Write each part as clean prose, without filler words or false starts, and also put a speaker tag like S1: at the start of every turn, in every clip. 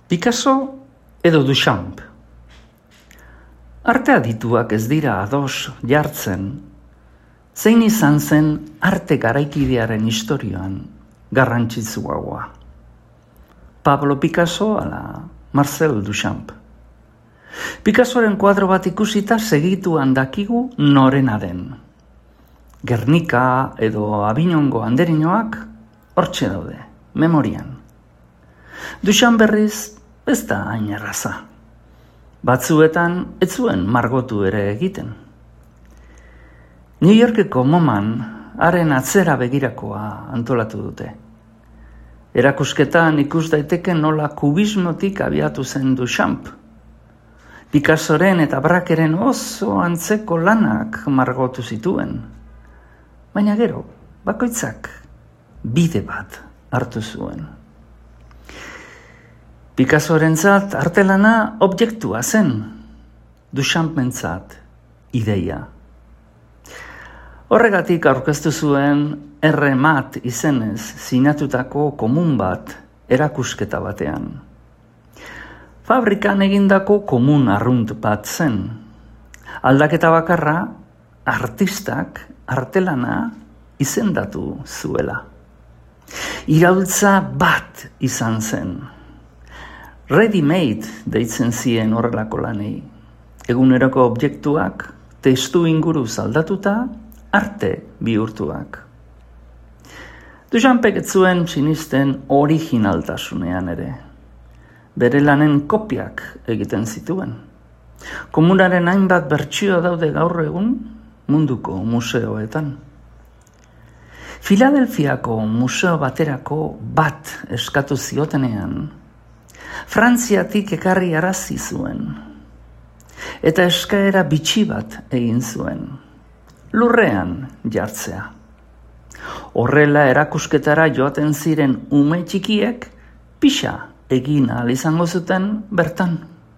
S1: Picasso edo Duchamp. Arte adituak ez dira ados jartzen, zein izan zen arte garaikidearen historioan garrantzitsuagoa. Pablo Picasso ala Marcel Duchamp. Picassoren kuadro bat ikusita segituan dakigu norena den. Gernika edo Avignongo anderinoak hortxe daude, memorian. Duchamp berriz ez da hain erraza. Batzuetan ez zuen margotu ere egiten. New Yorkeko MoMAn haren atzera begirakoa antolatu dute. Erakusketan ikus daiteke nola kubismotik abiatu zen Duchamp. Picassoren eta Braqueren oso antzeko lanak margotu zituen. Baina gero, bakoitzak bide bat hartu zuen. Picassorentzat artelana objektua zen, Duchampentzat ideia. Horregatik aurkeztu zuen Erremat izenez sinatutako komun bat erakusketa batean. Fabrikan egindako komun arrunt bat zen. Aldaketa bakarra, artistak artelana izendatu zuela. Iraultza bat izan zen. Ready-made deitzen zien horrelako lanei. Eguneroko objektuak testu inguruz aldatuta arte bihurtuak. Duchampek ez zuen sinisten originaltasunean ere. Bere lanen kopiak egiten zituen. Komunaren hainbat bertsio daude gaur egun munduko museoetan. Filadelfiako museo baterako bat eskatu ziotenean, Frantziatik ekarri arazi zuen, eta eskaera bitxi bat egin zuen, lurrean jartzea. Horrela erakusketara joaten ziren ume txikiek pixa egin ahal izango zuten bertan.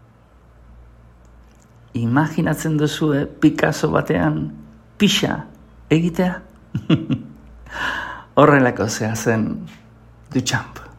S1: Imaginatzen duzue Picasso batean pixa egitea? Horrelako zea zen Duchamp.